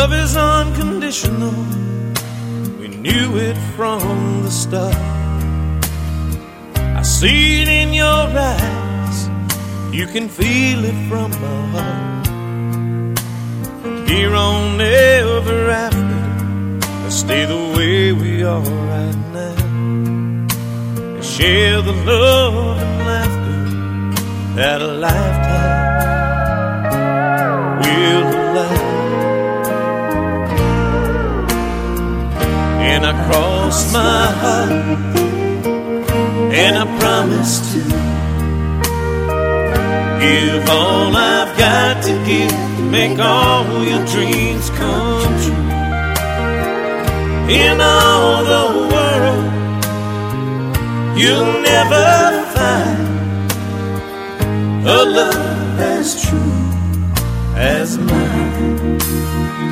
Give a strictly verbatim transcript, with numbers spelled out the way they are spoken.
love is unconditional. We knew it from the start. I see it in your eyes. You can feel it from my heart. From here on ever after, let's stay the way we are right now. And share the love and laughter that a lifetime will allow. And I cross my heart, and I promise to give all I've got to give to make all your dreams come true. In all the world, you'll never find a love as true as mine.